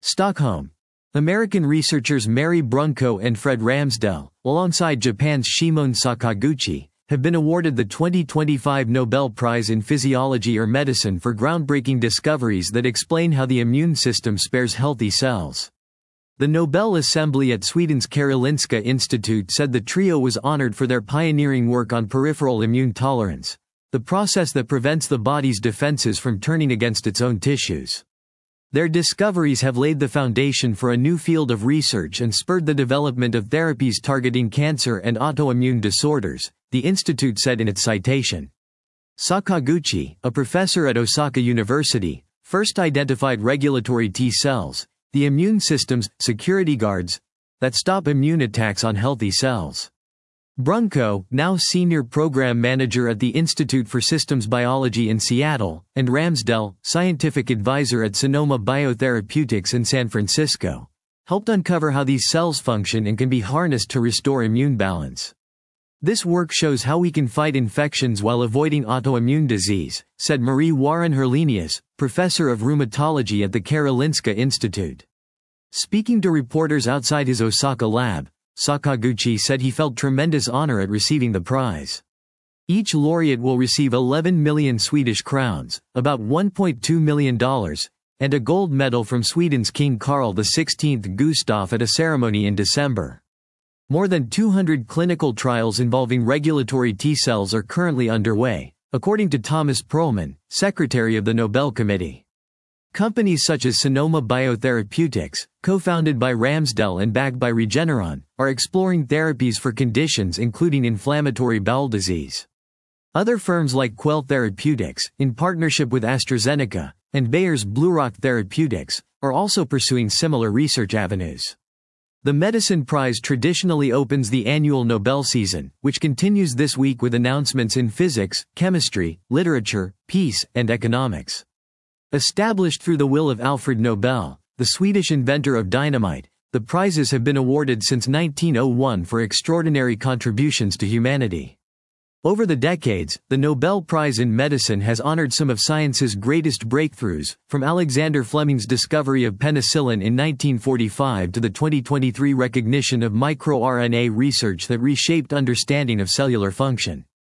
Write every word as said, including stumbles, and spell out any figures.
Stockholm. American researchers Mary Brunko and Fred Ramsdell, alongside Japan's Shimon Sakaguchi, have been awarded the twenty twenty-five Nobel Prize in Physiology or Medicine for groundbreaking discoveries that explain how the immune system spares healthy cells. The Nobel Assembly at Sweden's Karolinska Institute said the trio was honored for their pioneering work on peripheral immune tolerance, the process that prevents the body's defenses from turning against its own tissues. Their discoveries have laid the foundation for a new field of research and spurred the development of therapies targeting cancer and autoimmune disorders, the institute said in its citation. Sakaguchi, a professor at Osaka University, first identified regulatory T cells, the immune system's security guards, that stop immune attacks on healthy cells. Brunko, now senior program manager at the Institute for Systems Biology in Seattle, and Ramsdell, scientific advisor at Sonoma Biotherapeutics in San Francisco, helped uncover how these cells function and can be harnessed to restore immune balance. This work shows how we can fight infections while avoiding autoimmune disease, said Marie Warren Herlenius, professor of rheumatology at the Karolinska Institute. Speaking to reporters outside his Osaka lab, Sakaguchi said he felt tremendous honor at receiving the prize. Each laureate will receive eleven million Swedish crowns, about one point two million dollars, and a gold medal from Sweden's King Carl the sixteenth Gustaf at a ceremony in December. More than two hundred clinical trials involving regulatory T cells are currently underway, according to Thomas Perlman, secretary of the Nobel Committee. Companies such as Sonoma Biotherapeutics, co-founded by Ramsdell and backed by Regeneron, are exploring therapies for conditions including inflammatory bowel disease. Other firms like Quell Therapeutics, in partnership with AstraZeneca, and Bayer's BlueRock Therapeutics, are also pursuing similar research avenues. The Medicine Prize traditionally opens the annual Nobel season, which continues this week with announcements in physics, chemistry, literature, peace, and economics. Established through the will of Alfred Nobel, the Swedish inventor of dynamite, the prizes have been awarded since nineteen oh one for extraordinary contributions to humanity. Over the decades, the Nobel Prize in Medicine has honored some of science's greatest breakthroughs, from Alexander Fleming's discovery of penicillin in nineteen forty-five to the twenty twenty-three recognition of microRNA research that reshaped understanding of cellular function.